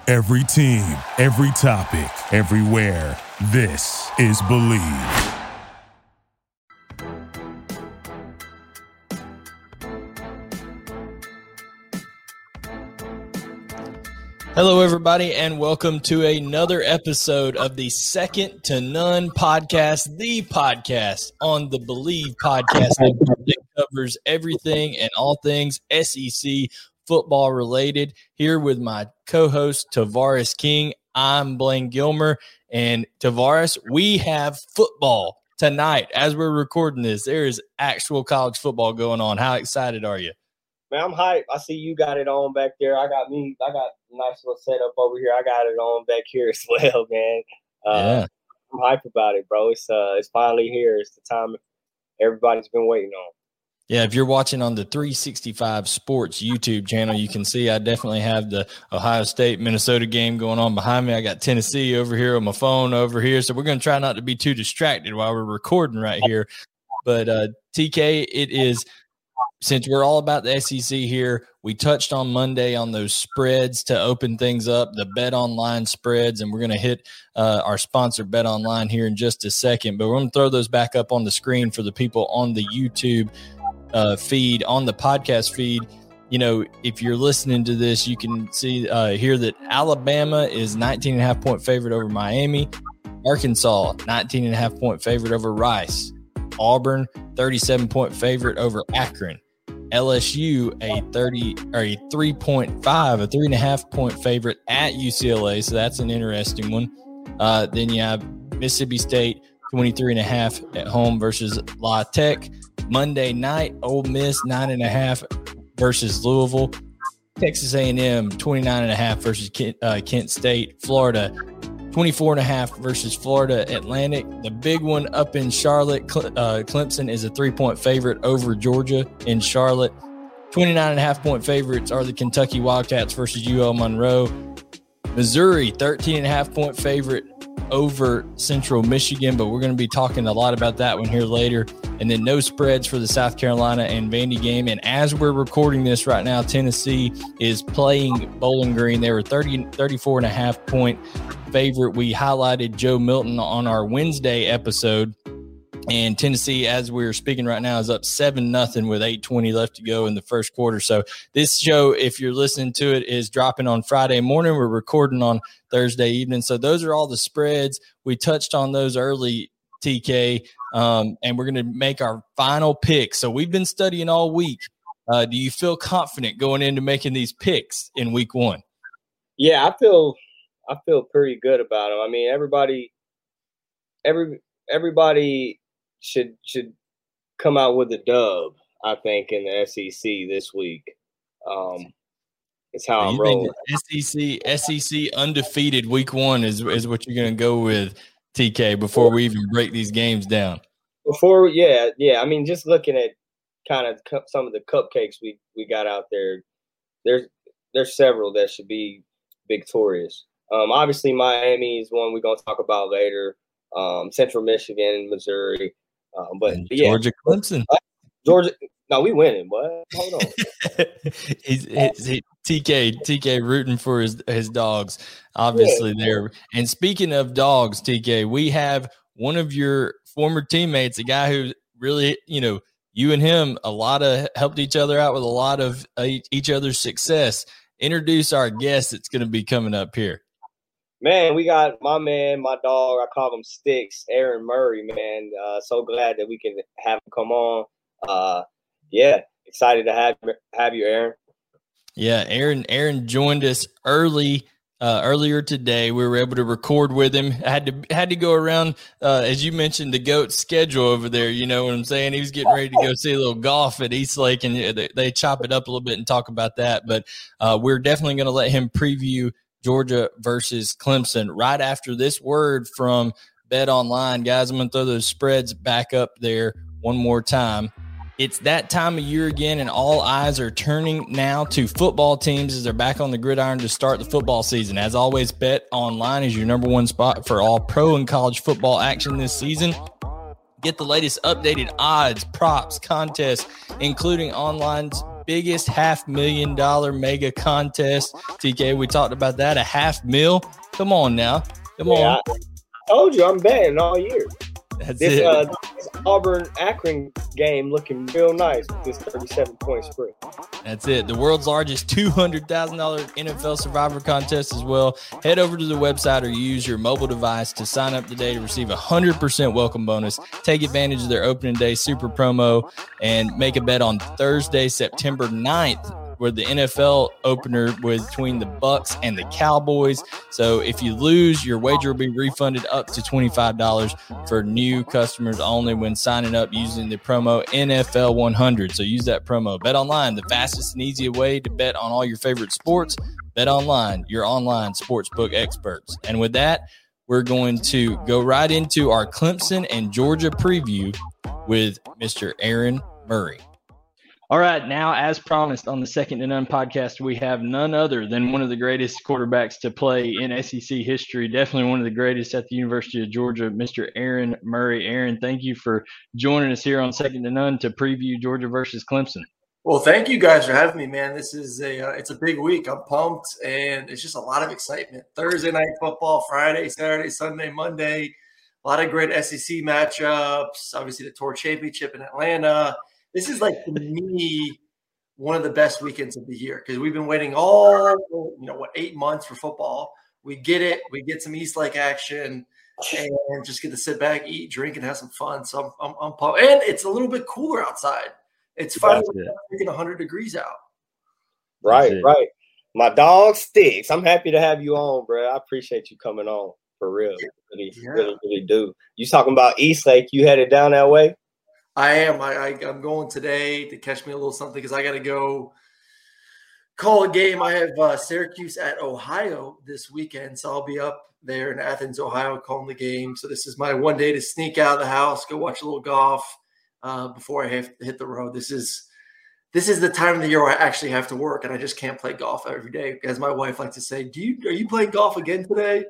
Every team, every topic, everywhere. This is Believe. Hello, everybody, and welcome to another episode of the Second to None podcast, the podcast on the Believe podcast that covers everything and all things SEC football related. Here with my co-host, Tavares King. I'm Blaine Gilmer, and Tavares, we have football tonight. As we're recording this, there is actual college football going on. How excited are you? Man, I'm hyped. I see you got it on back there. I got a nice little setup over here. I got it on back here as well, man. Yeah. I'm hyped about it, bro. It's finally here. It's the time everybody's been waiting on. Yeah, if you're watching on the 365 Sports YouTube channel, you can see I definitely have the Ohio State-Minnesota game going on behind me. I got Tennessee over here on my phone over here. So we're going to try not to be too distracted while we're recording right here. But TK, it is – since we're all about the SEC here, we touched on Monday on those spreads to open things up, the Bet Online spreads, and we're going to hit our sponsor Bet Online here in just a second. But we're going to throw those back up on the screen for the people on the YouTube feed, on the podcast feed. You know, if you're listening to this, you can see here that Alabama is 19.5-point favorite over Miami. Arkansas, 19.5-point favorite over Rice. Auburn, 37-point favorite over Akron. LSU, a 3.5 favorite at UCLA. So that's an interesting one. Then you have Mississippi State, 23.5 at home versus La Tech. Monday night, Ole Miss, 9.5 versus Louisville. Texas A&M, 29.5 versus Kent State. Florida, 24.5 versus Florida Atlantic. The big one up in Charlotte, Clemson is a 3-point favorite over Georgia in Charlotte. 29.5-point favorites are the Kentucky Wildcats versus UL Monroe. Missouri, 13.5-point favorite over Central Michigan, but we're going to be talking a lot about that one here later. And then no spreads for the South Carolina and Vandy game. And as we're recording this right now, Tennessee is playing Bowling Green. They were 34.5-point favorite. We highlighted Joe Milton on our Wednesday episode, and Tennessee, as we're speaking right now, is up 7-0 with 8:20 left to go in the first quarter. So this show, if you're listening to it, is dropping on Friday morning. We're recording on Thursday evening. So those are all the spreads. We touched on those early, TK, and we're going to make our final pick. So we've been studying all week. Do you feel confident going into making these picks in week one? Yeah, I feel pretty good about them. I mean, everybody should come out with a dub, I think, in the SEC this week. It's how I'm rolling. SEC undefeated week one is what you're going to go with, TK, before we even break these games down. Yeah. I mean, just looking at kind of some of the cupcakes we got out there, there's several that should be victorious. Obviously, Miami is one we're going to talk about later. Central Michigan, Missouri, but yeah, Georgia, Clemson, Georgia. No, we winning. What? Hold on. TK rooting for his dogs, obviously there. And speaking of dogs, TK, we have one of your former teammates, a guy who really, you and him helped each other out with a lot of each other's success. Introduce our guest that's going to be coming up here. Man, we got my dog, I call him Sticks, Aaron Murray, man. So glad that we can have him come on. Yeah, excited to have you, Aaron. Yeah, Aaron joined us earlier today. We were able to record with him. I had to go around, as you mentioned, the GOAT schedule over there. You know what I'm saying? He was getting ready to go see a little golf at East Lake, and they chop it up a little bit and talk about that. But we're definitely going to let him preview Georgia versus Clemson right after this word from Bet Online. Guys, I'm going to throw those spreads back up there one more time. It's that time of year again, and all eyes are turning now to football teams as they're back on the gridiron to start the football season. As always, Bet Online is your number one spot for all pro and college football action this season. Get the latest updated odds, props, contests, including online's biggest $500,000 mega contest. TK, we talked about that, a $500,000. Come on now. Come on. I told you I'm betting all year. That's This it. Auburn-Akron game looking real nice with this 37-point spread. That's it. The world's largest $200,000 NFL Survivor contest as well. Head over to the website or use your mobile device to sign up today to receive a 100% welcome bonus. Take advantage of their opening day super promo and make a bet on Thursday, September 9th, where the NFL opener between the Bucs and the Cowboys. So if you lose, your wager will be refunded up to $25 for new customers only when signing up using the promo NFL100. So use that promo. Bet online, the fastest and easiest way to bet on all your favorite sports. Bet online, your online sportsbook experts. And with that, we're going to go right into our Clemson and Georgia preview with Mr. Aaron Murray. All right, now, as promised on the Second to None podcast, we have none other than one of the greatest quarterbacks to play in SEC history, definitely one of the greatest at the University of Georgia, Mr. Aaron Murray. Aaron, thank you for joining us here on Second to None to preview Georgia versus Clemson. Well, thank you guys for having me, man. This is it's a big week. I'm pumped, and it's just a lot of excitement. Thursday night football, Friday, Saturday, Sunday, Monday. A lot of great SEC matchups. Obviously, the Tour Championship in Atlanta. This is, like, to me, one of the best weekends of the year because we've been waiting 8 months for football. We get it. We get some East Lake action and just get to sit back, eat, drink, and have some fun. So I'm pumped. And it's a little bit cooler outside. It's finally freaking 100 degrees out. Right. My dog Sticks. I'm happy to have you on, bro. I appreciate you coming on for real. Really do. You talking about East Lake? You headed down that way? I am. I'm going today to catch me a little something because I got to go call a game. I have Syracuse at Ohio this weekend, so I'll be up there in Athens, Ohio, calling the game. So this is my one day to sneak out of the house, go watch a little golf before I have to hit the road. This is the time of the year where I actually have to work, and I just can't play golf every day. As my wife likes to say, are you playing golf again today?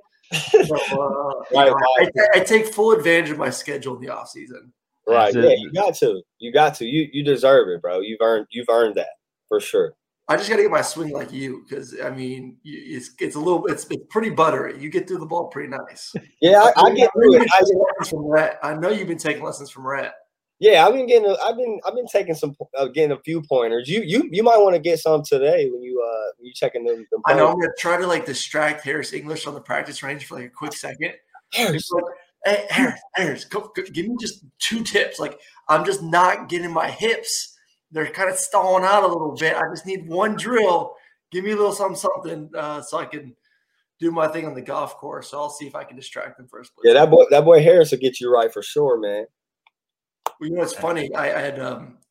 So, I take full advantage of my schedule in the off season. Right. Yeah, you got to. You deserve it, bro. You've earned that for sure. I just got to get my swing like you because I mean, it's pretty buttery. You get through the ball pretty nice. Yeah, I get through it. I know you've been taking lessons from Rhett. Yeah, I've been taking some getting a few pointers. You might want to get some today when you checking them. I know I'm gonna try to like distract Harris English on the practice range for like a quick second. Harris. Hey, Harris, go, give me just 2 tips. Like, I'm just not getting my hips. They're kind of stalling out a little bit. I just need one drill. Give me a little something so I can do my thing on the golf course. So I'll see if I can distract them first. Yeah, that boy Harris will get you right for sure, man. Well, you know what's funny? I had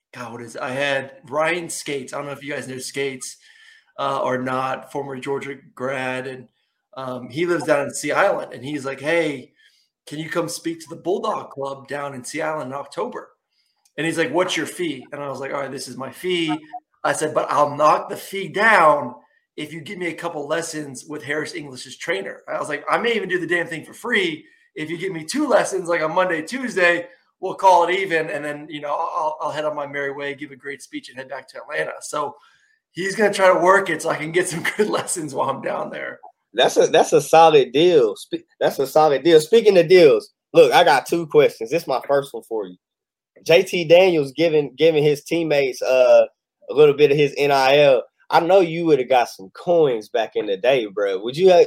I had Ryan Skates. I don't know if you guys know Skates or not, former Georgia grad, and he lives down in Sea Island. And he's like, hey, can you come speak to the Bulldog Club down in Sea Island in October? And he's like, what's your fee? And I was like, all right, this is my fee. I said, but I'll knock the fee down if you give me a couple lessons with Harris English's trainer. I was like, I may even do the damn thing for free. If you give me 2 lessons, like on Monday, Tuesday, we'll call it even. And then, I'll head on my merry way, give a great speech, and head back to Atlanta. So he's going to try to work it so I can get some good lessons while I'm down there. That's a solid deal. That's a solid deal. Speaking of deals, look, I got 2 questions. This is my first one for you. JT Daniels giving his teammates a little bit of his NIL. I know you would have got some coins back in the day, bro. Would you help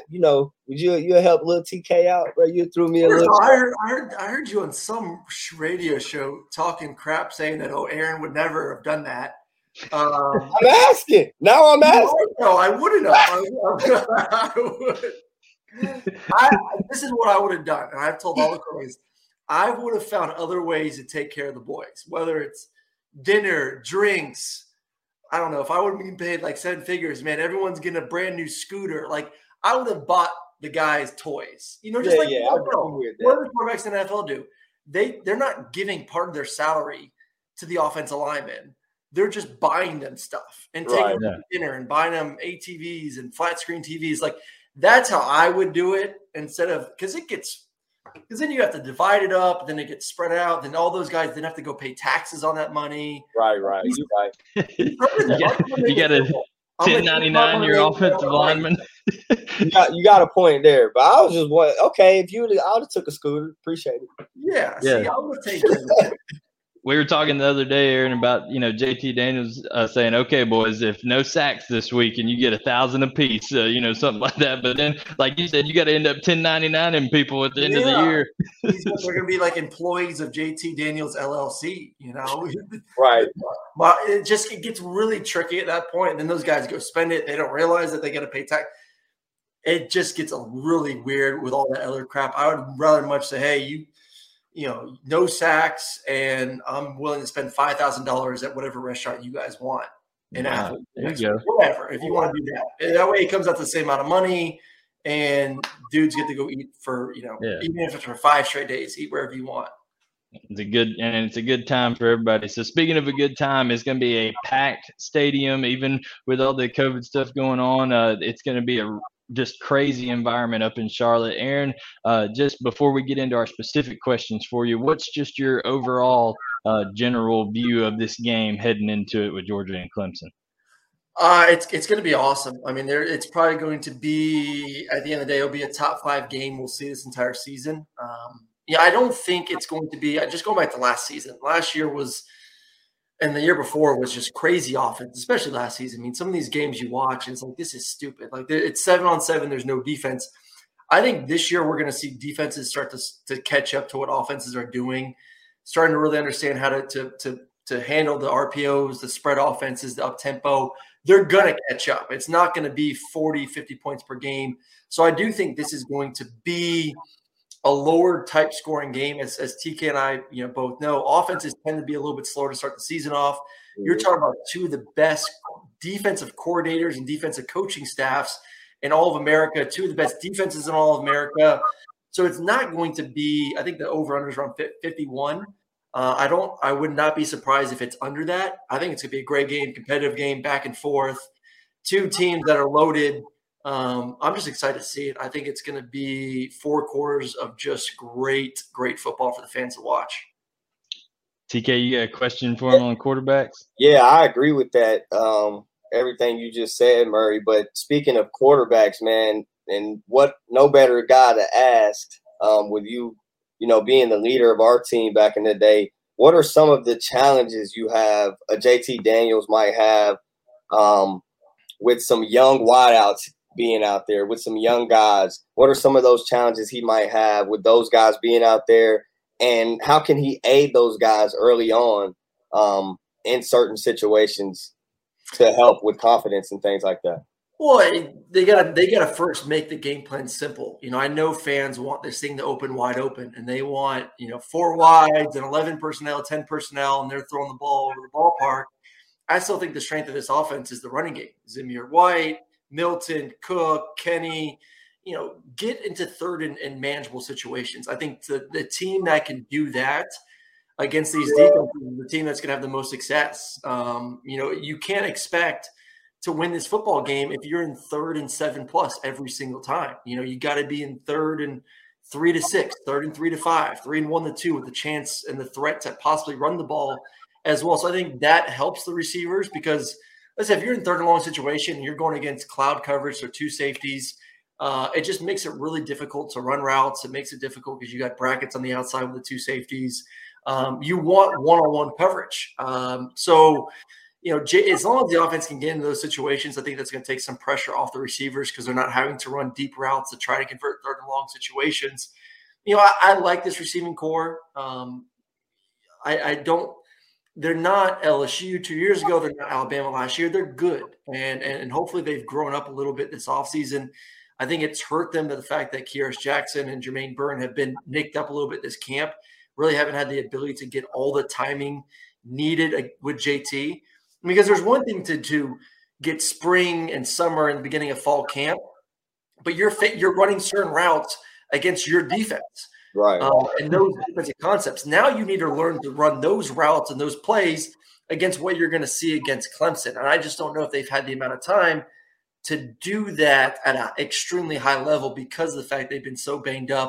little TK out, bro? You threw me a little. I heard you on some radio show talking crap, saying that Aaron would never have done that. I'm asking. Now I'm asking. No, I wouldn't have. This is what I would have done, and I've told all the coaches. I would have found other ways to take care of the boys, whether it's dinner, drinks. I don't know. If I would have been paid like 7 figures, man, everyone's getting a brand new scooter. Like, I would have bought the guys toys. What do the quarterbacks in the NFL do? They're not giving part of their salary to the offensive linemen. They're just buying them stuff and taking them to dinner and buying them ATVs and flat screen TVs. Like, that's how I would do it instead of – because it gets Because then you have to divide it up, then it gets spread out. Then all those guys then have to go pay taxes on that money. Right. You're right. You got a 1099 your offensive lineman. You got a point there, but I was just okay. If you would, I would have took a scooter. Appreciate it. Yeah. See, I would have taken it. We were talking the other day, Aaron, about JT Daniels saying, "Okay, boys, if no sacks this week and you get 1,000 apiece, something like that." But then, like you said, you got to end up 1099ing people at the end of the year. They're going to be like employees of JT Daniels LLC, Right. But it gets really tricky at that point. And then those guys go spend it. They don't realize that they got to pay tax. It just gets really weird with all that other crap. I would rather much say, hey, no sacks, and I'm willing to spend $5,000 at whatever restaurant you guys want in Athens. There you go. Whatever, if you want to do that. And that way it comes out the same amount of money, and dudes get to go eat for, even if it's for 5 straight days, eat wherever you want. It's a good time for everybody. So speaking of a good time, it's going to be a packed stadium, even with all the COVID stuff going on. It's going to be a just crazy environment up in Charlotte. Aaron, just before we get into our specific questions for you, what's just your overall general view of this game heading into it with Georgia and Clemson? It's going to be awesome. I mean, it's probably going to be, at the end of the day, it'll be a top 5 game we'll see this entire season. I don't think it's going to be – just going back to last season. Last year was – and the year before was just crazy offense, especially last season. I mean, some of these games you watch, and it's like, this is stupid. Like, it's 7-on-7. There's no defense. I think this year we're going to see defenses start to catch up to what offenses are doing, starting to really understand how to handle the RPOs, the spread offenses, the up-tempo. They're going to catch up. It's not going to be 40, 50 points per game. So I do think this is going to be a lower type scoring game, as TK and I, both know. Offenses tend to be a little bit slower to start the season off. You're talking about 2 of the best defensive coordinators and defensive coaching staffs in all of America, 2 of the best defenses in all of America. So it's not going to be, I think the over-under is around 51. I would not be surprised if it's under that. I think it's going to be a great game, competitive game, back and forth. 2 teams that are loaded. I'm just excited to see it. I think it's going to be 4 quarters of just great football for the fans to watch. TK, you got a question for him on quarterbacks? Yeah, I agree with that. Everything you just said, Murray. But speaking of quarterbacks, man, and what no better guy to ask with you, being the leader of our team back in the day, what are some of the challenges you have, JT Daniels might have with some young wideouts being out there, with some young guys? What are some of those challenges he might have with those guys being out there, and how can he aid those guys early on in certain situations to help with confidence and things like that? Well, they gotta first make the game plan simple. I know fans want this thing to open wide open, and they want 4 wides and 11 personnel, 10 personnel, and they're throwing the ball over the ballpark. I still think the strength of this offense is the running game. Zamir White, Milton, Cook, Kenny, get into third and manageable situations. I think the team that can do that against these defenses is the team that's going to have the most success. You can't expect to win this football game if you're in 3rd and 7+ every single time. You got to be in 3rd and 3 to 6, 3rd and 3 to 5, 3 and 1 to 2 with the chance and the threat to possibly run the ball as well. So I think that helps the receivers because – let's say if you're in 3rd and long situation and you're going against cloud coverage or 2 safeties, it just makes it really difficult to run routes. It makes it difficult because you got brackets on the outside with the 2 safeties. You want one-on-one coverage. So as long as the offense can get into those situations, I think that's going to take some pressure off the receivers because they're not having to run deep routes to try to convert 3rd and long situations. I like this receiving core. They're not LSU 2 years ago. They're not Alabama last year. They're good. And hopefully they've grown up a little bit this offseason. I think it's hurt them to the fact that Kearis Jackson and Jermaine Byrne have been nicked up a little bit this camp, really haven't had the ability to get all the timing needed with JT. Because there's one thing to get spring and summer and the beginning of fall camp, but you're running certain routes against your defense. Right. And those defensive concepts. Now you need to learn to run those routes and those plays against what you're going to see against Clemson. And I just don't know if they've had the amount of time to do that at an extremely high level because of the fact they've been so banged up.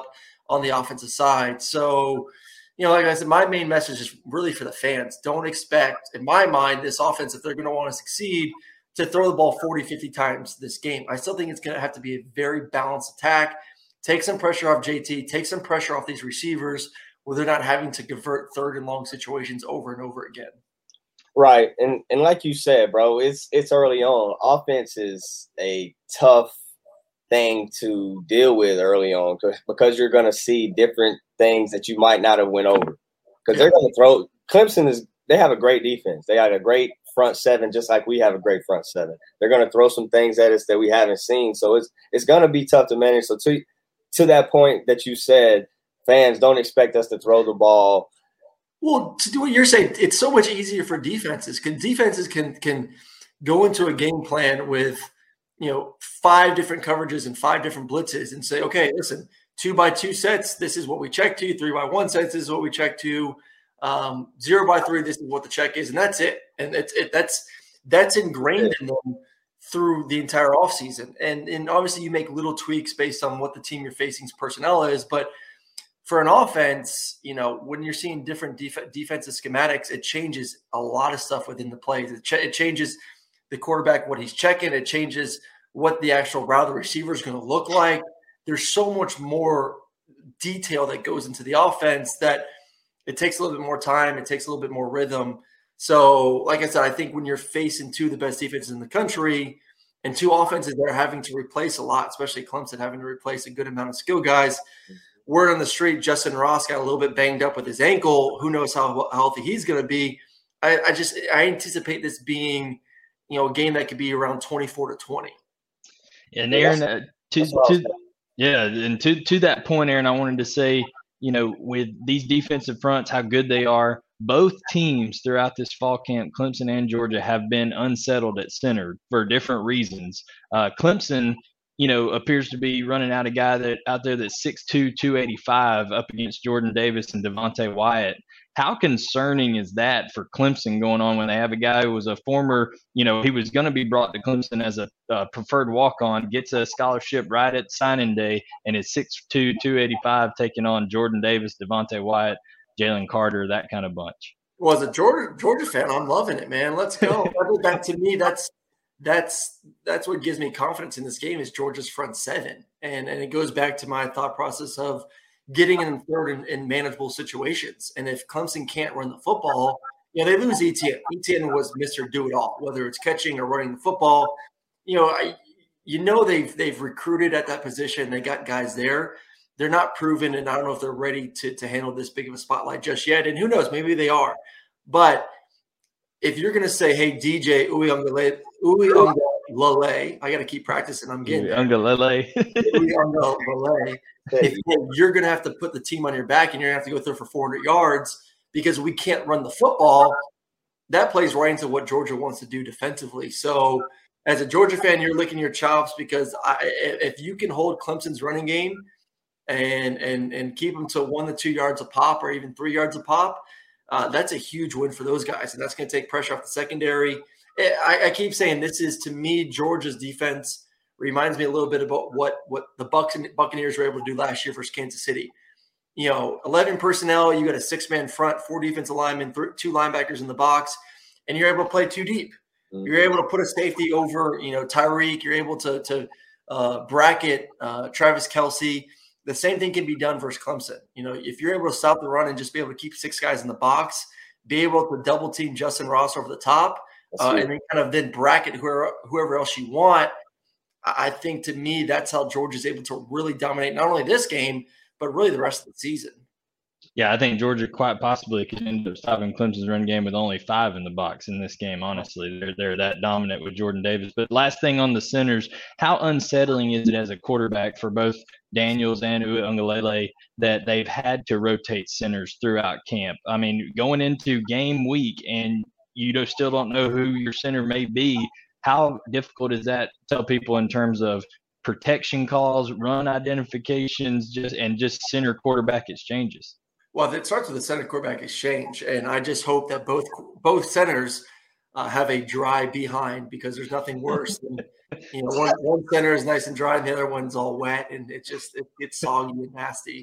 on the offensive side. So, like I said, my main message is really for the fans. Don't expect, in my mind, this offense, if they're going to want to succeed, to throw the ball 40, 50 times this game. I still think it's going to have to be a very balanced attack. Take some pressure off JT, take some pressure off these receivers where they're not having to convert third and long situations over and over again. Right. And like you said, bro, it's early on. Offense is a tough thing to deal with early on because you're going to see different things that you might not have went over. Because they're going to throw – Clemson they have a great defense. They got a great front seven, just like we have a great front seven. They're going to throw some things at us that we haven't seen. So it's going to be tough to manage. So to that point that you said, fans don't expect us to throw the ball. Well, to do what you're saying, it's so much easier for defenses. Defenses can go into a game plan with, 5 different coverages and 5 different blitzes and say, okay, listen, 2x2 sets, this is what we check to. 3x1 sets, this is what we check to. 0x3, this is what the check is, and that's it. And that's ingrained in them through the entire offseason. And obviously you make little tweaks based on what the team you're facing's personnel is. But for an offense, when you're seeing different defensive schematics, it changes a lot of stuff within the plays. It changes the quarterback, what he's checking. It changes what the actual route of the receiver is going to look like. There's so much more detail that goes into the offense that it takes a little bit more time. It takes a little bit more rhythm. So, like I said, I think when you're facing 2 of the best defenses in the country and 2 offenses that are having to replace a lot, especially Clemson having to replace a good amount of skill guys, word on the street, Justin Ross got a little bit banged up with his ankle. Who knows how healthy he's going to be. I anticipate this being, a game that could be around 24-20. And Aaron, to that point, Aaron, I wanted to say, with these defensive fronts, how good they are. Both teams throughout this fall camp, Clemson and Georgia, have been unsettled at center for different reasons. Clemson, appears to be running out a guy out there that's 6'2", 285 up against Jordan Davis and Devontae Wyatt. How concerning is that for Clemson going on when they have a guy who was a former, he was going to be brought to Clemson as a preferred walk-on, gets a scholarship right at signing day, and is 6'2", 285 taking on Jordan Davis, Devontae Wyatt, Jalen Carter, that kind of bunch. Well, as a Georgia fan, I'm loving it, man. Let's go. That to me, that's what gives me confidence in this game is Georgia's front seven. And it goes back to my thought process of getting in third in manageable situations. And if Clemson can't run the football, they lose Etienne. Etienne was Mr. Do-It-All, whether it's catching or running the football. They've recruited at that position. They got guys there. They're not proven, and I don't know if they're ready to handle this big of a spotlight just yet. And who knows, maybe they are. But if you're going to say, hey, DJ Uiagalelei, I got to keep practicing. I'm getting Uiagalelei. You're going to have to put the team on your back, and you're going to have to go through for 400 yards because we can't run the football. That plays right into what Georgia wants to do defensively. So as a Georgia fan, you're licking your chops because if you can hold Clemson's running game and keep them to 1 to 2 yards a pop or even 3 yards a pop, that's a huge win for those guys, and that's going to take pressure off the secondary. I keep saying this is, to me, Georgia's defense reminds me a little bit about what the Buccaneers were able to do last year versus Kansas City. 11 personnel, you got a 6-man front, 4 defensive linemen, 2 linebackers in the box, and you're able to play 2 deep. Mm-hmm. You're able to put a safety over, Tyreek. You're able to bracket Travis Kelce. The same thing can be done versus Clemson. If you're able to stop the run and just be able to keep 6 guys in the box, be able to double team Justin Ross over the top, and then bracket whoever else you want. I think, to me, that's how Georgia's able to really dominate not only this game, but really the rest of the season. Yeah, I think Georgia quite possibly could end up stopping Clemson's run game with only 5 in the box in this game, honestly. They're that dominant with Jordan Davis. But last thing on the centers, how unsettling is it as a quarterback for both Daniels and Uiagalelei that they've had to rotate centers throughout camp? I mean, going into game week and you still don't know who your center may be, how difficult is that to tell people in terms of protection calls, run identifications, just center quarterback exchanges? Well, it starts with the center quarterback exchange, and I just hope that both centers have a dry behind, because there's nothing worse than one center is nice and dry and the other one's all wet, and it gets soggy and nasty.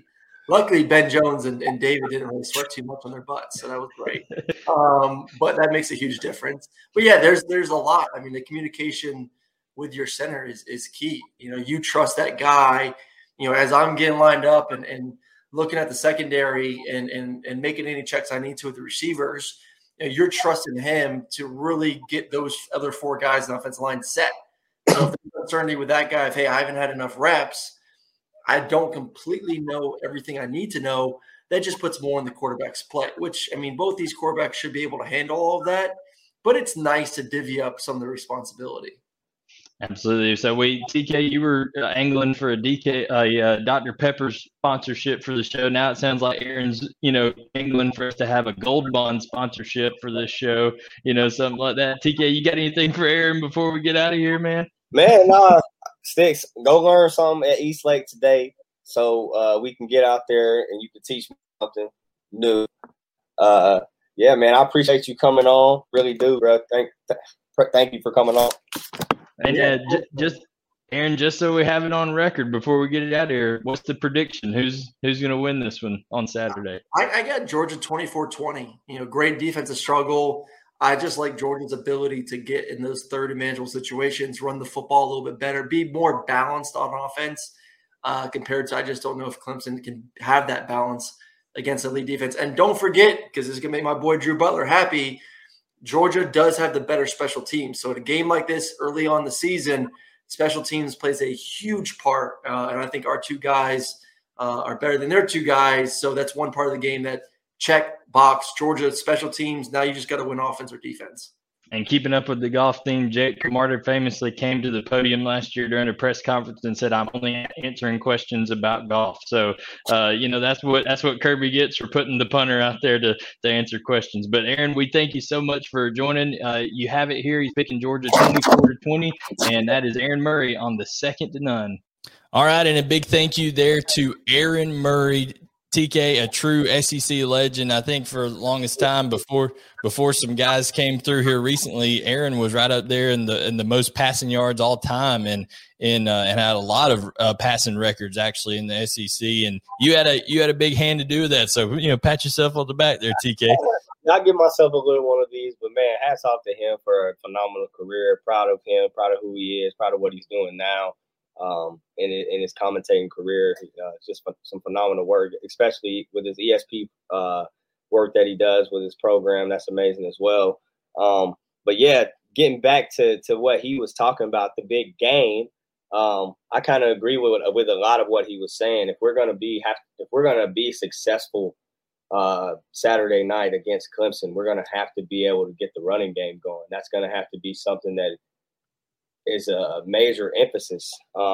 Luckily, Ben Jones and David didn't really sweat too much on their butts, so that was great. But that makes a huge difference. But yeah, there's a lot. I mean, the communication with your center is key. You trust that guy. As I'm getting lined up and looking at the secondary and making any checks I need to with the receivers, you're trusting him to really get those other 4 guys in the offensive line set. So if there's uncertainty with that guy, if, hey, I haven't had enough reps, I don't completely know everything I need to know, that just puts more on the quarterback's plate, which, I mean, both these quarterbacks should be able to handle all of that, but it's nice to divvy up some of the responsibility. Absolutely. So TK, you were angling for a Dr. Pepper sponsorship for the show. Now it sounds like Aaron's, angling for us to have a Gold Bond sponsorship for this show, something like that. TK, you got anything for Aaron before we get out of here, man? Man, nah. Sticks, go learn something at East Lake today so we can get out there and you can teach me something new. Yeah, man, I appreciate you coming on. Really do, bro. Thank you for coming on. And just Aaron, just so we have it on record before we get it out of here, what's the prediction? Who's going to win this one on Saturday? I got Georgia 24-20. Great defensive struggle. I just like Georgia's ability to get in those third and manageable situations, run the football a little bit better, be more balanced on offense compared to, I just don't know if Clemson can have that balance against elite defense. And don't forget, because this is going to make my boy Drew Butler happy, Georgia does have the better special teams. So in a game like this early on the season, special teams plays a huge part. And I think our 2 guys are better than their 2 guys. So that's one part of the game that check box, Georgia special teams. Now you just got to win offense or defense. And keeping up with the golf theme, Jake Camarda famously came to the podium last year during a press conference and said, "I'm only answering questions about golf." So, that's what Kirby gets for putting the punter out there to answer questions. But Aaron, we thank you so much for joining. You have it here. He's picking Georgia 24-20, and that is Aaron Murray on the 2nd to none. All right, and a big thank you there to Aaron Murray. TK, a true SEC legend. I think for the longest time before some guys came through here recently, Aaron was right up there in the most passing yards all time, and had a lot of passing records actually in the SEC. And you had a big hand to do with that. So pat yourself on the back there, TK. I give myself a little one of these, but man, hats off to him for a phenomenal career. Proud of him, proud of who he is, proud of what he's doing now. In his commentating career, just some phenomenal work, especially with his ESP work that he does with his program. That's amazing as well. But yeah, getting back to what he was talking about, the big game, I kind of agree with a lot of what he was saying. If we're gonna be successful Saturday night against Clemson, we're gonna have to be able to get the running game going. That's gonna have to be something that is a major emphasis.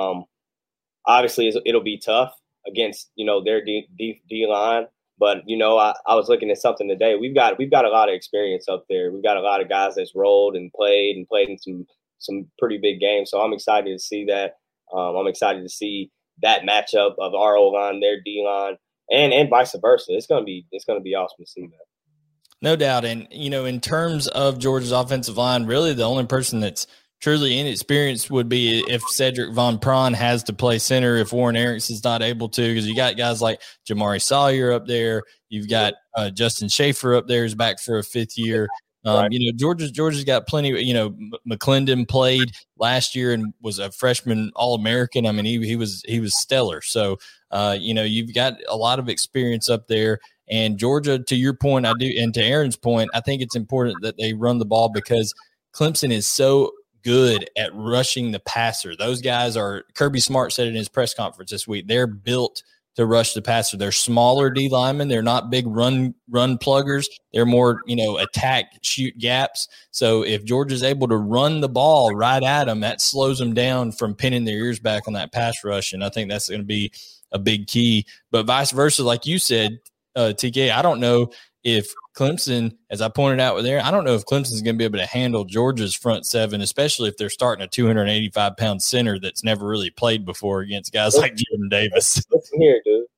Obviously, it'll be tough against their D line, but I was looking at something today. We've got a lot of experience up there. We've got a lot of guys that's rolled and played in some pretty big games. So I'm excited to see that. I'm excited to see that matchup of our O line, their D line, and vice versa. It's gonna be awesome to see that. No doubt, and in terms of Georgia's offensive line, really the only person that's truly inexperienced would be if Cedric Von Pron has to play center, if Warren Erickson's not able to, because you got guys like Jamari Sawyer up there. You've got Justin Schaefer up there who's back for a 5th year. Right. Georgia's got plenty. McClendon played last year and was a freshman All-American. I mean, he was stellar. So, you've got a lot of experience up there. And Georgia, to your point, I do, and to Aaron's point, I think it's important that they run the ball because Clemson is so good at rushing the passer. Those guys are, Kirby Smart said it in his press conference this week, they're built to rush the passer. They're smaller D linemen. They're not big run pluggers. They're more, attack, shoot gaps. So if Georgia's able to run the ball right at them, that slows them down from pinning their ears back on that pass rush. And I think that's going to be a big key. But vice versa, like you said, TK, I don't know if Clemson, as I pointed out with Aaron, I don't know if Clemson's going to be able to handle Georgia's front seven, especially if they're starting a 285-pound center that's never really played before against guys like Jordan Davis. Listen here, dude.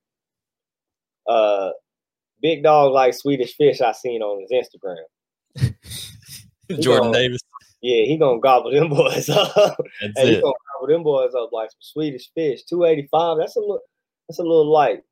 Big dog like Swedish Fish I seen on his Instagram. Jordan Davis. Yeah, he going to gobble them boys up. That's it. He going to gobble them boys up like some Swedish Fish. 285, that's a little light.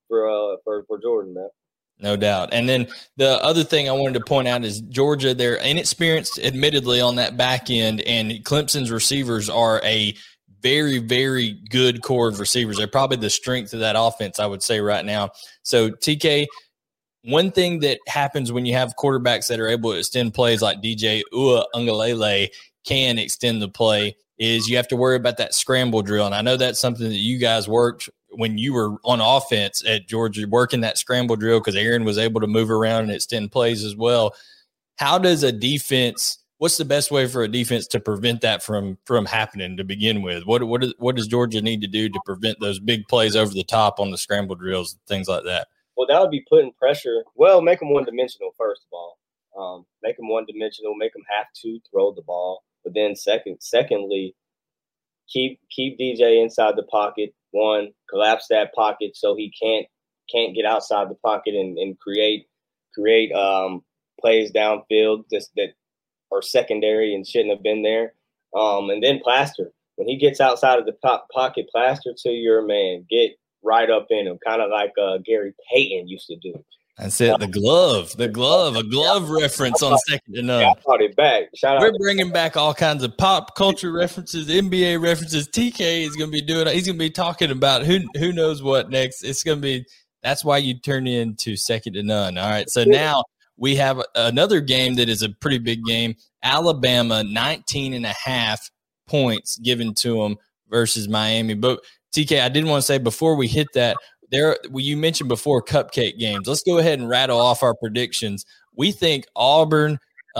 for Jordan, man. No doubt. And then the other thing I wanted to point out is Georgia, they're inexperienced, admittedly, on that back end, and Clemson's receivers are a very, very good core of receivers. They're probably the strength of that offense, I would say, right now. So, TK, one thing that happens when you have quarterbacks that are able to extend plays like DJ Uiagalelei can extend the play is you have to worry about that scramble drill. And I know that's something that you guys worked when you were on offense at Georgia, working that scramble drill because Aaron was able to move around and extend plays as well. How does a defense – what's the best way for a defense to prevent that from happening to begin with? What does Georgia need to do to prevent those big plays over the top on the scramble drills and things like that? Well, that would be putting pressure. Well, make them one-dimensional, first of all. Make them one-dimensional, make them have to throw the ball. But then secondly, keep DJ inside the pocket. One, collapse that pocket so he can't get outside the pocket and create plays downfield that are secondary and shouldn't have been there. And then plaster. When he gets outside of the pocket, plaster to your man. Get right up in him, kind of like Gary Payton used to do. That's it. A glove reference on Second to None. Yeah, I brought it back. We're bringing back all kinds of pop culture references, NBA references. TK is going to be doing. He's going to be talking about who knows what next. It's going to be. That's why you turn into Second to None. All right. So now we have another game that is a pretty big game. Alabama 19.5 points given to them versus Miami. But TK, I did want to say before we hit that. You mentioned before cupcake games. Let's go ahead and rattle off our predictions. We think Arkansas,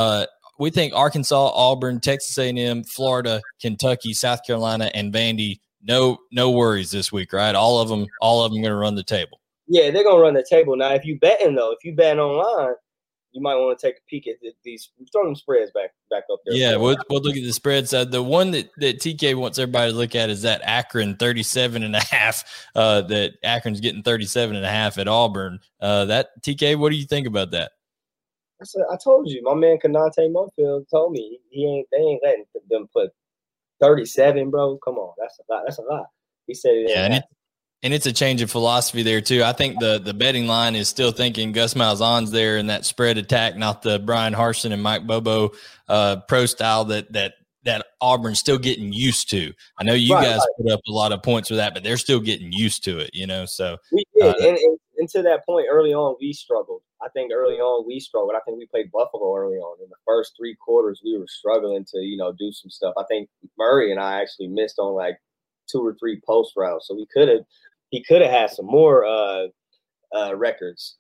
Auburn, Texas A&M, Florida, Kentucky, South Carolina, and Vandy. No worries this week, right? All of them going to run the table. Yeah, they're going to run the table. Now, if you betting online, you might want to take a peek at these. Throw them spreads back up there. Yeah, we'll look at the spread side. The one that TK wants everybody to look at is that Akron 37.5. That Akron's getting 37.5 at Auburn. That TK, what do you think about that? I told you, my man Kanate Mofield told me they ain't letting them put 37, bro. Come on, that's a lot. He said it. Yeah, and it's a change of philosophy there, too. I think the betting line is still thinking Gus Malzahn's there in that spread attack, not the Brian Harsin and Mike Bobo pro style that Auburn's still getting used to. I know you guys put up a lot of points with that, but they're still getting used to it, So we did. And to that point, early on, we struggled. I think we played Buffalo early on. In the first 3 quarters, we were struggling to, do some stuff. I think Murray and I actually missed on like 2 or 3 post routes. So he could have had some more records,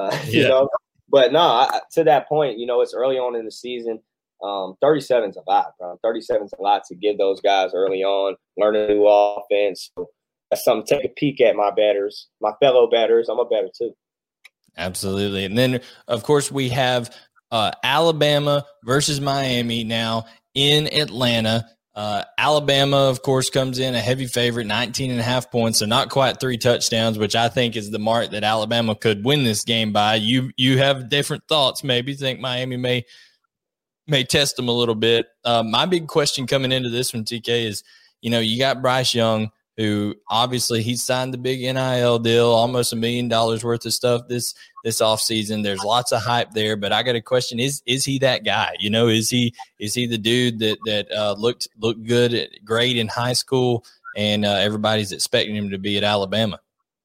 But no, to that point, it's early on in the season. 37's a lot, bro. 37's a lot to give those guys early on, learn a new offense. So that's something to take a peek at, my bettors, my fellow bettors. I'm a bettor too. Absolutely. And then, of course, we have Alabama versus Miami now in Atlanta. Alabama, of course, comes in a heavy favorite, 19.5 points, so not quite 3 touchdowns, which I think is the mark that Alabama could win this game by. You have different thoughts, maybe think Miami may test them a little bit. My big question coming into this one, TK, is, you got Bryce Young, who obviously he signed the big NIL deal, almost $1 million worth of stuff this offseason. There's lots of hype there, but I got a question: is he that guy? Is he the dude that looked good, great in high school, and everybody's expecting him to be at Alabama?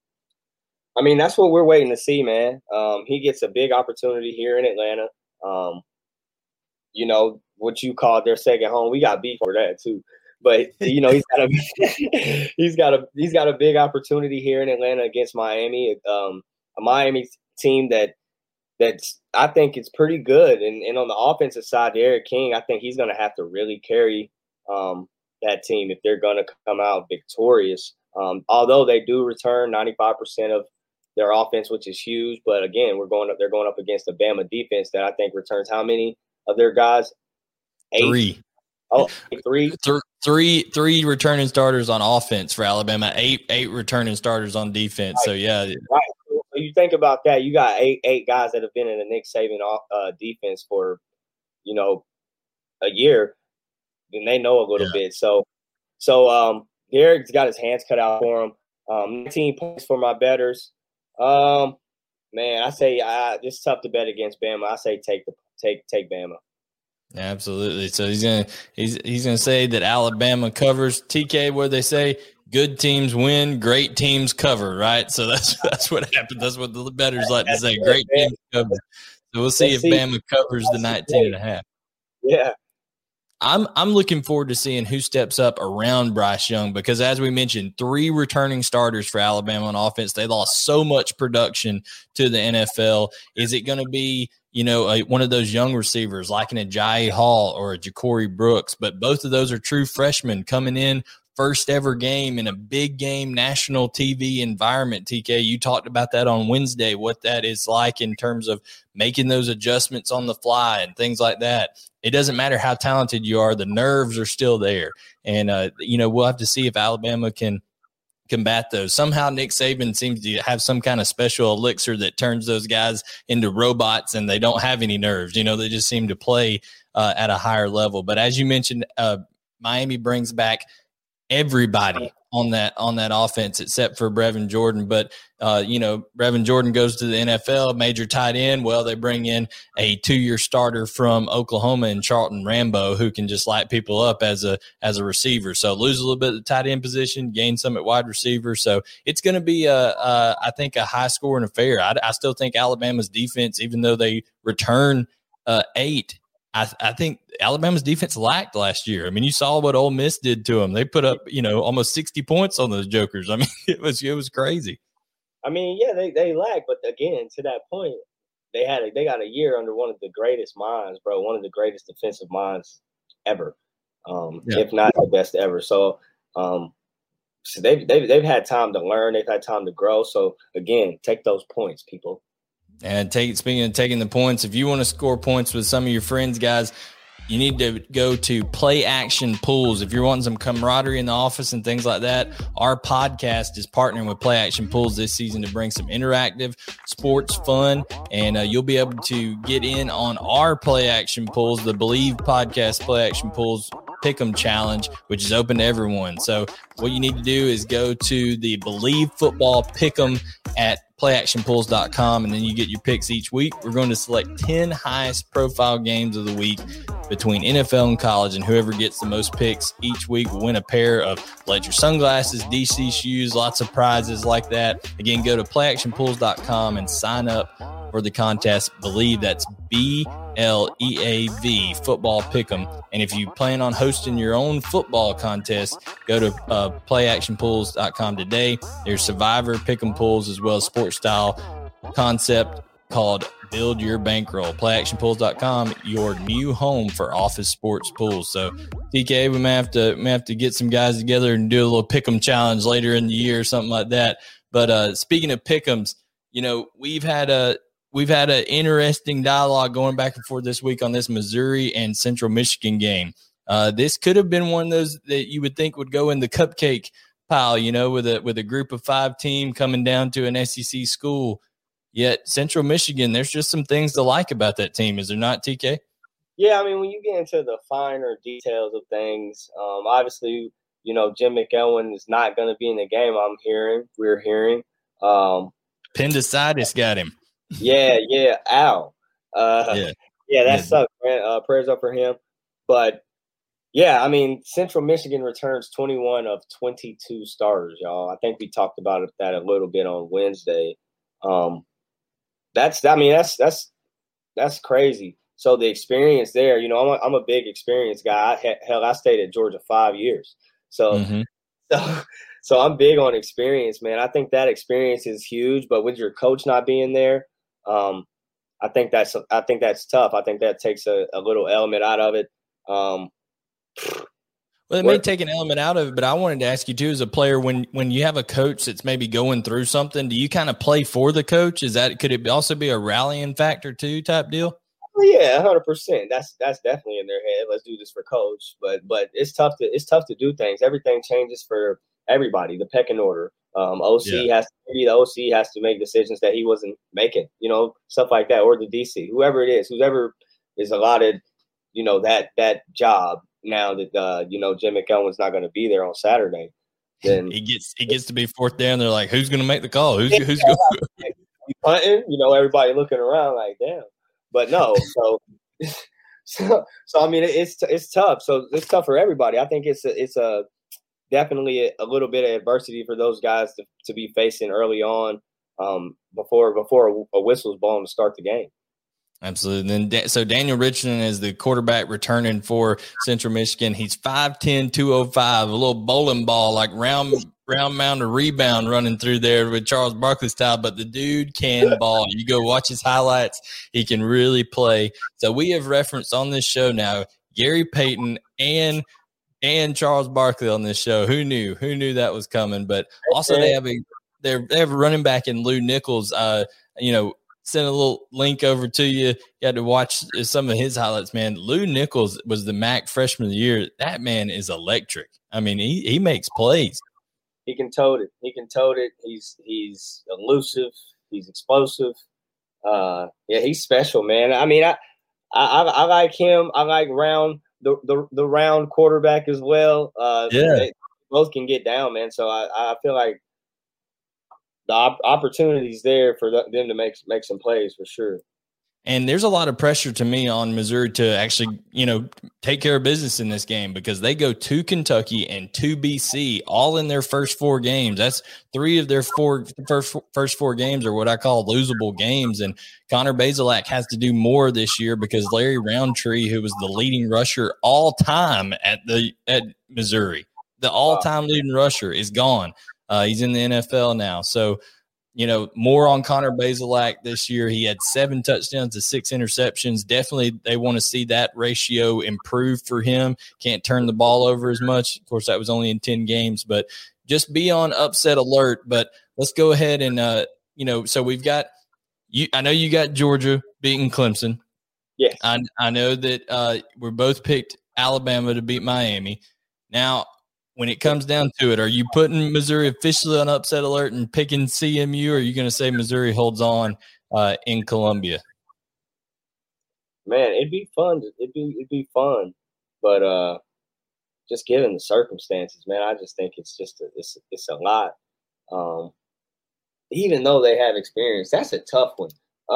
I mean, that's what we're waiting to see, man. He gets a big opportunity here in Atlanta. What you called their second home. We got beef for that too. But he's got a big opportunity here in Atlanta against Miami, a Miami team that's I think it's pretty good. And on the offensive side, Derek King, I think he's going to have to really carry that team if they're going to come out victorious. Although they do return 95% of their offense, which is huge. But again, they're going up against the Bama defense that I think returns how many of their guys? 8? 3. Oh, 3. Three returning starters on offense for Alabama, 8 returning starters on defense. Right. So yeah. Right. So you think about that, you got eight guys that have been in the Nick Saban defense for, a year, then they know a little bit. So Derek's got his hands cut out for him. 19 points for my bettors. Man, I say it's tough to bet against Bama. I say take Bama. Absolutely. So he's gonna say that Alabama covers. TK, what they say? Good teams win, great teams cover, right? So that's what happened. That's what the bettors like to say. Great teams cover. So we'll see if Bama covers the 19.5. Yeah. I'm looking forward to seeing who steps up around Bryce Young because, as we mentioned, 3 returning starters for Alabama on offense. They lost so much production to the NFL. Is it going to be, one of those young receivers like an Ajayi Hall or a Ja'Cory Brooks? But both of those are true freshmen coming in, first ever game in a big game national TV environment. TK, you talked about that on Wednesday, what that is like in terms of making those adjustments on the fly and things like that. It doesn't matter how talented you are. The nerves are still there. And, we'll have to see if Alabama can combat those. Somehow Nick Saban seems to have some kind of special elixir that turns those guys into robots and they don't have any nerves. They just seem to play at a higher level. But as you mentioned, Miami brings back everybody on that offense except for Brevin Jordan. But, Brevin Jordan goes to the NFL, major tight end. Well, they bring in a 2-year starter from Oklahoma in Charlton Rambo who can just light people up as a receiver. So lose a little bit of the tight end position, gain some at wide receiver. So it's going to be, I think, a high-scoring affair. I still think Alabama's defense, even though they return 8, I think Alabama's defense lacked last year. I mean, you saw what Ole Miss did to them. They put up, almost 60 points on those jokers. I mean, it was crazy. I mean, yeah, they lacked, but again, to that point, they got a year under one of the greatest minds, bro. One of the greatest defensive minds ever, if not the best ever. So, so they've had time to learn. They've had time to grow. So again, take those points, people. And speaking of taking the points, if you want to score points with some of your friends, guys, you need to go to Play Action Pools. If you're wanting some camaraderie in the office and things like that, our podcast is partnering with Play Action Pools this season to bring some interactive sports fun, and you'll be able to get in on our Play Action Pools, the Believe podcast Play Action Pools Pick'em Challenge, which is open to everyone. So what you need to do is go to the Believe Football Pick'em at playactionpools.com, and then you get your picks each week. We're going to select 10 highest profile games of the week between NFL and college, and whoever gets the most picks each week will win a pair of Ledger sunglasses, DC shoes, lots of prizes like that. Again, go to playactionpools.com and sign up for the contest. Believe, that's BLEAV Football Pick'em. And if you plan on hosting your own football contest, go to playactionpools.com today. There's Survivor Pick'em pools as well as sports style concept called Build Your Bankroll. Playactionpools.com, your new home for office sports pools. So TK, we may have to get some guys together and do a little Pick'em challenge later in the year or something like that. But speaking of Pick'ems, we've had an interesting dialogue going back and forth this week on this Missouri and Central Michigan game. This could have been one of those that you would think would go in the cupcake pile, with a group of 5 team coming down to an SEC school. Yet Central Michigan, there's just some things to like about that team, is there not, TK? Yeah, I mean, when you get into the finer details of things, obviously, Jim McElwain is not going to be in the game. We're hearing. Appendicitis got him. Yeah. Ow. That sucks, man. Prayers up for him. But yeah, I mean, Central Michigan returns 21 of 22 starters, y'all. I think we talked about that a little bit on Wednesday. That's crazy. So the experience there, I'm a big experience guy. I stayed at Georgia 5 years. So, so I'm big on experience, man. I think that experience is huge, but with your coach not being there, I think that's tough. I think that takes a little element out of it. Well, it may take an element out of it, but I wanted to ask you too, as a player, when you have a coach that's maybe going through something, do you kind of play for the coach? Could it also be a rallying factor too, type deal? Oh, yeah, 100%. That's definitely in their head. Let's do this for coach. But it's tough to do things. Everything changes for everybody. The pecking order. The OC has to make decisions that he wasn't making. Stuff like that, or the DC, whoever is allotted, that job. Now that Jim McElwain's not going to be there on Saturday, then he gets to be fourth down. They're like, who's going to make the call? Who's going? punting, everybody looking around like, damn. But no, so I mean, it's tough. So it's tough for everybody. I think it's a definitely a little bit of adversity for those guys to be facing early on, before a whistle's blown to start the game. Absolutely. And then, so Daniel Richardson is the quarterback returning for Central Michigan. He's 5'10", 205, a little bowling ball, like round mound or rebound running through there with Charles Barkley style. But the dude can ball. You go watch his highlights. He can really play. So we have referenced on this show now Gary Payton and Charles Barkley on this show. Who knew? Who knew that was coming? But also they have a running back in Lou Nichols. Send a little link over to you. You had to watch some of his highlights, man. Lou Nichols was the MAC freshman of the year. That man is electric. I mean, he makes plays. He can tote it. He's elusive. He's explosive. He's special, man. I mean, I like him. I like the round quarterback as well. They both can get down, man. So I feel like the opportunities there for them to make some plays for sure. And there's a lot of pressure to me on Missouri to actually, take care of business in this game because they go to Kentucky and to BC all in their first 4 games. That's 3 of their first 4 games are what I call losable games. And Connor Bazelak has to do more this year because Larry Roundtree, who was the leading rusher all time at Missouri, the all-time leading rusher, is gone. He's in the NFL now. So, more on Connor Bazelak this year. He had 7 touchdowns to 6 interceptions. Definitely they want to see that ratio improve for him. Can't turn the ball over as much. Of course, that was only in 10 games, but just be on upset alert. But let's go ahead and, so we've got you. I know you got Georgia beating Clemson. Yes. I know that we're both picked Alabama to beat Miami. Now, when it comes down to it, are you putting Missouri officially on upset alert and picking CMU, or are you going to say Missouri holds on in Columbia? Man, it'd be fun. It'd be fun, but just given the circumstances, man, I just think it's a lot. Even though they have experience, that's a tough one.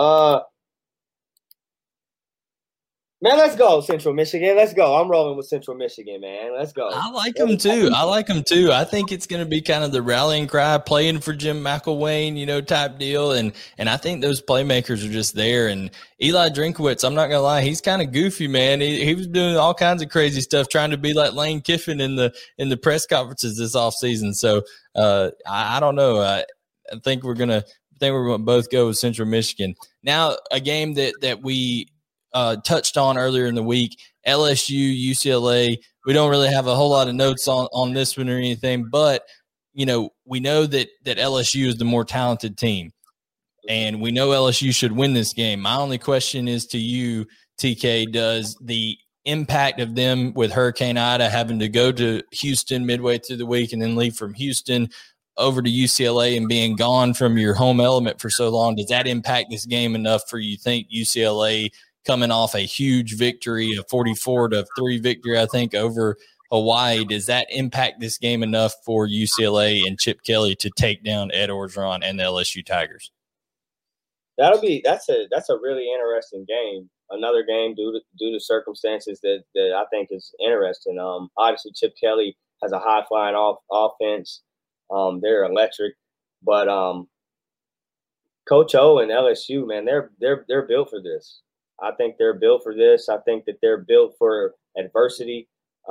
Man, let's go, Central Michigan. Let's go. I'm rolling with Central Michigan, man. Let's go. I like them too. I think it's going to be kind of the rallying cry, playing for Jim McElwain, type deal. And I think those playmakers are just there. And Eli Drinkwitz, I'm not going to lie, he's kind of goofy, man. He was doing all kinds of crazy stuff, trying to be like Lane Kiffin in the press conferences this offseason. So I don't know. I think we're going to both go with Central Michigan. Now, a game that we touched on earlier in the week, LSU, UCLA. We don't really have a whole lot of notes on this one or anything, but, we know that LSU is the more talented team, and we know LSU should win this game. My only question is to you, TK, does the impact of them with Hurricane Ida having to go to Houston midway through the week and then leave from Houston over to UCLA and being gone from your home element for so long, does that impact this game enough for you think UCLA coming off a huge victory, a 44-3 victory, I think, over Hawaii? Does that impact this game enough for UCLA and Chip Kelly to take down Ed Orgeron and the LSU Tigers? That's a really interesting game. Another game due to circumstances that I think is interesting. Obviously Chip Kelly has a high flying offense. They're electric, but Coach O and LSU, man, they're built for this. I think they're built for this. I think that they're built for adversity.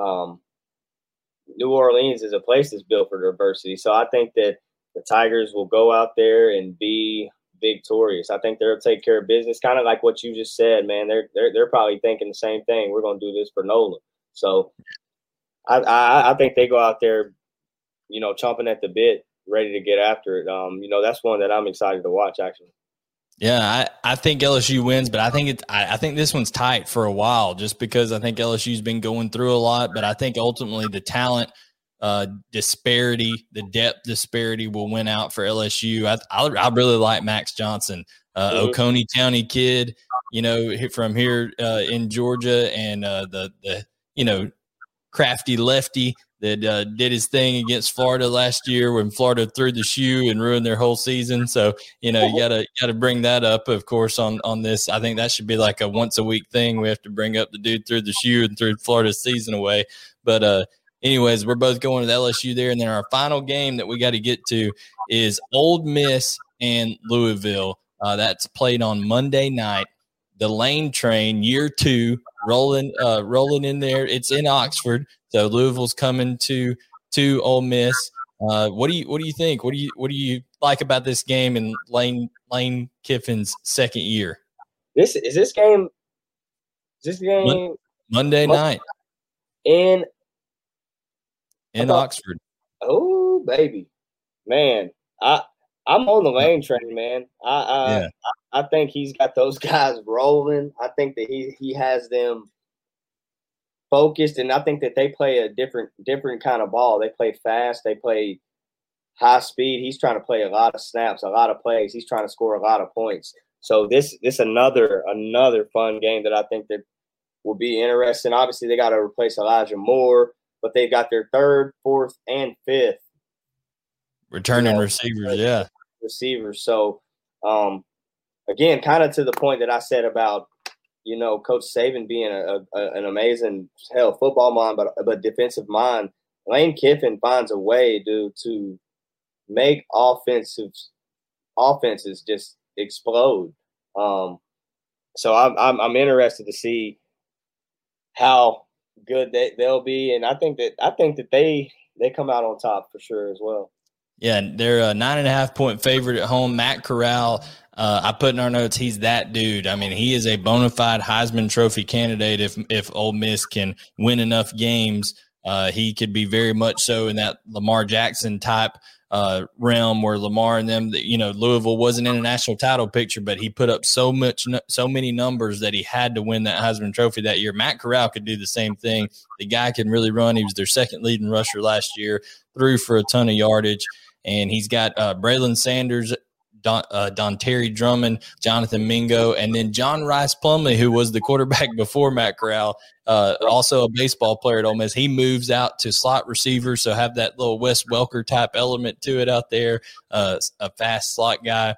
New Orleans is a place that's built for adversity. So I think that the Tigers will go out there and be victorious. I think they'll take care of business, kind of like what you just said, man. They're probably thinking the same thing. We're going to do this for Nolan. So I think they go out there, chomping at the bit, ready to get after it. That's one that I'm excited to watch, actually. Yeah, I think LSU wins, but I think this one's tight for a while just because I think LSU's been going through a lot, but I think ultimately the talent disparity, the depth disparity will win out for LSU. I really like Max Johnson, Oconee County kid, from here in Georgia, and the crafty lefty that did his thing against Florida last year when Florida threw the shoe and ruined their whole season. So, you gotta bring that up, of course, on this. I think that should be like a once a week thing. We have to bring up the dude threw the shoe and threw Florida's season away. But anyways, we're both going to the LSU there. And then our final game that we got to get to is Ole Miss and Louisville. That's played on Monday night. The Lane Train, year 2, rolling in there. It's in Oxford, so Louisville's coming to Ole Miss. What do you think? What do you like about this game in Lane Kiffin's second year? This game Monday night in Oxford. Oh baby, man! I'm on the Lane Train, man. I think he's got those guys rolling. I think that he has them focused, and I think that they play a different kind of ball. They play fast. They play high speed. He's trying to play a lot of snaps, a lot of plays. He's trying to score a lot of points. So this another fun game that I think that will be interesting. Obviously, they got to replace Elijah Moore, but they've got their 3rd, 4th, and 5th returning receivers. Yeah, receivers. So, again, kind of to the point that I said about, Coach Saban being an amazing football mind, but defensive mind. Lane Kiffin finds a way, dude, to make offenses just explode. So I'm interested to see how good they'll be, and I think that they come out on top for sure as well. Yeah, they're a 9.5-point favorite at home. Matt Corral, I put in our notes, he's that dude. I mean, he is a bona fide Heisman Trophy candidate. If Ole Miss can win enough games, he could be very much so in that Lamar Jackson type realm where Lamar and them, Louisville wasn't in a national title picture, but he put up so many numbers that he had to win that Heisman Trophy that year. Matt Corral could do the same thing. The guy can really run. He was their second leading rusher last year, threw for a ton of yardage. And he's got Braylon Sanders, Don Terry Drummond, Jonathan Mingo, and then John Rice Plumlee, who was the quarterback before Matt Corral, also a baseball player at Ole Miss. He moves out to slot receiver, so have that little Wes Welker type element to it out there, a fast slot guy.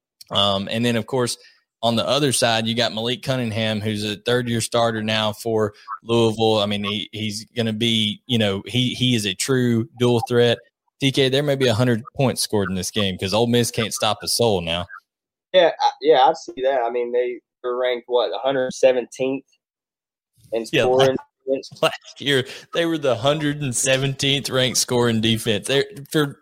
And then, of course, on the other side, you got Malik Cunningham, who's a third-year starter now for Louisville. I mean, he's going to be, he is a true dual threat. TK, there may be 100 points scored in this game because Ole Miss can't stop a soul now. Yeah, I see that. I mean, they were ranked, 117th in scoring. Last year, they were the 117th ranked scoring defense. For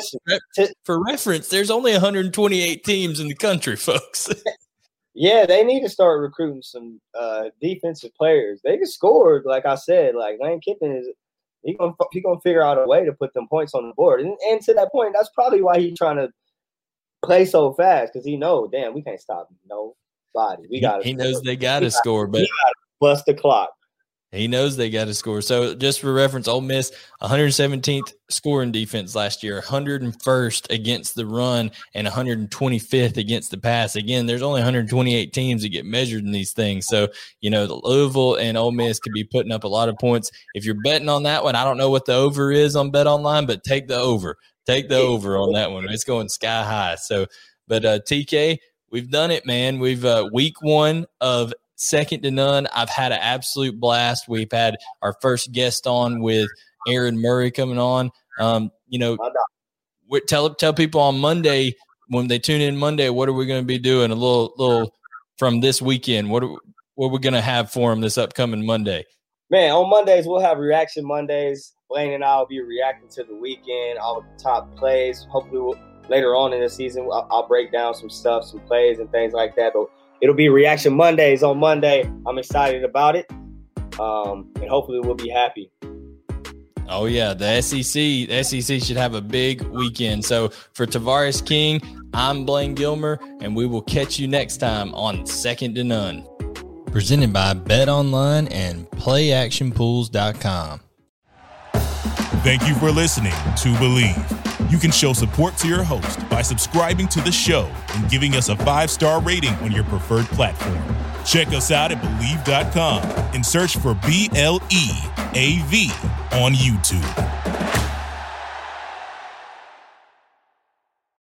reference, there's only 128 teams in the country, folks. Yeah, they need to start recruiting some defensive players. They can score, like I said. Like Lane Kiffin is – He gonna figure out a way to put them points on the board, and to that point, that's probably why he's trying to play so fast because he knows, damn, we can't stop nobody. He knows they got to score, but bust the clock. He knows they got to score. So just for reference, Ole Miss 117th scoring defense last year, 101st against the run, and 125th against the pass. Again, there's only 128 teams that get measured in these things. So, the Louisville and Ole Miss could be putting up a lot of points. If you're betting on that one, I don't know what the over is on BetOnline, but take the over. Take the over on that one. It's going sky high. So, but TK, we've done it, man. We've week 1 of Second to None. I've had an absolute blast. We've had our first guest on with Aaron Murray coming on. Tell people on Monday when they tune in Monday, what are we going to be doing? A little from this weekend. What are we going to have for them this upcoming Monday? Man, on Mondays we'll have Reaction Mondays. Blaine and I will be reacting to the weekend, all of the top plays. Hopefully, later on in the season, I'll break down some stuff, some plays and things like that. But it'll be Reaction Mondays on Monday. I'm excited about it, and hopefully we'll be happy. Oh, yeah, the SEC should have a big weekend. So for Tavares King, I'm Blaine Gilmer, and we will catch you next time on Second to None. Presented by BetOnline and PlayActionPools.com. Thank you for listening to Believe. You can show support to your host by subscribing to the show and giving us a 5-star rating on your preferred platform. Check us out at Believe.com and search for BLEAV AV on YouTube.